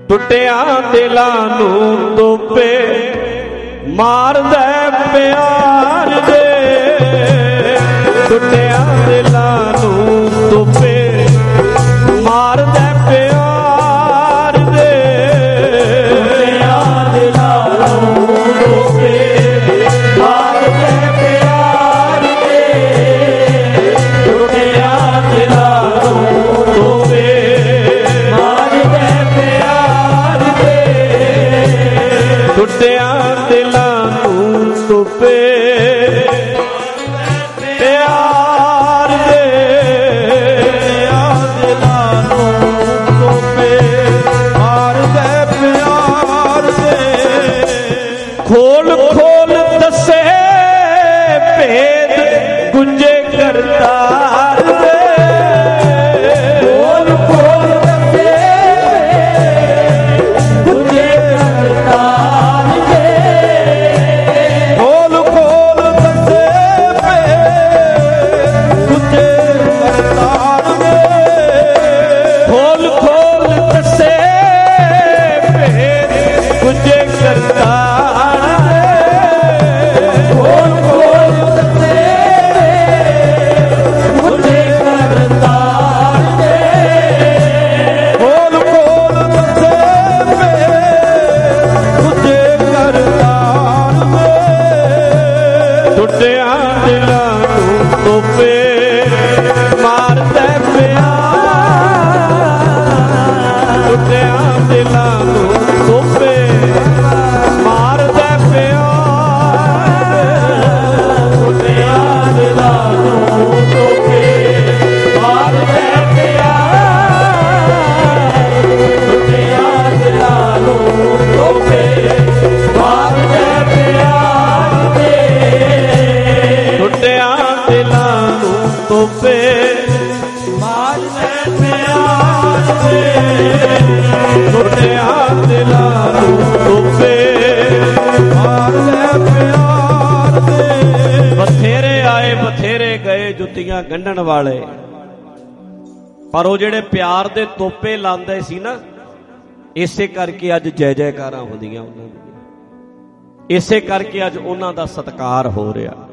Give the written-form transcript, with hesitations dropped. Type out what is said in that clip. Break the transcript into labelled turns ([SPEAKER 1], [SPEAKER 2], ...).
[SPEAKER 1] ਟੁੱਟਿਆਂ ਦਿਲਾਂ ਨੂੰ ਤੋਪੇ ਮਾਰਦਾ ਪਿਆਰ ਦੇ, ਟੁੱਟਿਆਂ ਦਿਲਾਂ ਨੂੰ ਤੋਪੇ ਮਾਰਦਾ ਪਿਆਰ ਦੇ, ਟੁੱਟਿਆਂ ਦਿਲਾਂ ਨੂੰ ਤੋਪੇ ਮਾਰਦਾ ਪਿਆਰ ਦੇ, ਟੁੱਟਿਆਂ ਦਿਲਾਂ ਨੂੰ ਤੋਪੇ ਮਾਰਦਾ ਪਿਆਰ ਦੇ, ਟੁੱਟਿਆਂ ਦਿਲਾਂ ਨੂੰ ਤੋਪੇ ਪਿਆਰ ਦੇ, ਦਿਲਾਂ ਨੂੰ ਤੋਪੇ ਮਾਰਦਾ ਪਿਆਰ ਦੇ। ਖੋਲ ਖੋਲ ਦੱਸੇ ਭੇਦ ਗੁੰਜੇ ਕਰਤਾਰ ਦੇ, ਖੋਲ ਖੋਲ ਦੱਸੇ ਗੁੰਜੇ ਕਰਤਾਰ ਦੇ, ਖੋਲ ਖੋਲ ਦੱਸੇ ਭੇਦ ਗੁੰਜੇ ਕਰਤਾਰ ਦੇ, ਖੋਲ ਖੋਲ ਦੱਸੇ ਭੇਦ ਗੁੰਜੇ ਕਰਤਾਰ ਦੇ, ਖੋਲ ਖੋਲ ਦੱਸੇ ਗੁੰਜੇ ਕਰਤਾਰ ਦੇ, ਖੋਲ ਖੋਲ ਦੱਸੇ ਭੇਦ ਗੁੰਜੇ ਕਰਤਾਰ ਦੇ, ਟੁੱਟਿਆਂ ਦਿਲਾਂ ਨੂੰ ਤੋਪੇ ਮਾਰਦਾ ਪਿਆਰ, ਟੁੱਟਿਆਂ ਦਿਲਾਂ ਨੂੰ ਤੋਪੇ ਮਾਰਦਾ ਪਿਆਰ, ਟੁੱਟਿਆਂ ਦਿਲਾਂ ਨੂੰ ਤੋਪੇ ਮਾਰਦਾ ਪਿਆਰ, ਟੁੱਟਿਆਂ ਦਿਲਾਂ ਨੂੰ ਤੋਪੇ ਮਾਰਦਾ ਪਿਆਰ ਦੇ, ਟੁੱਟਿਆਂ ਦਿਲਾਂ ਨੂੰ ਤੋਪੇ ਮਾਰਦਾ ਪਿਆਰ ਦੇ, ਟੁੱਟਿਆਂ ਦਿਲਾਂ ਨੂੰ ਤੋਪੇ ਮਾਰਦਾ ਪਿਆਰ ਦੇ। ਬਥੇਰੇ ਆਏ ਬਥੇਰੇ ਗਏ ਜੁੱਤੀਆਂ ਗੰਢਣ ਵਾਲੇ, ਪਰ ਉਹ ਜਿਹੜੇ ਪਿਆਰ ਦੇ ਤੋਪੇ ਲਾਉਂਦੇ ਸੀ ਨਾ, ਇਸੇ ਕਰਕੇ ਅੱਜ ਜੈ ਜੈਕਾਰਾਂ ਹੁੰਦੀਆਂ ਉਹਨਾਂ ਦੀਆਂ, ਇਸੇ ਕਰਕੇ ਅੱਜ ਉਹਨਾਂ ਦਾ ਸਤਿਕਾਰ ਹੋ ਰਿਹਾ।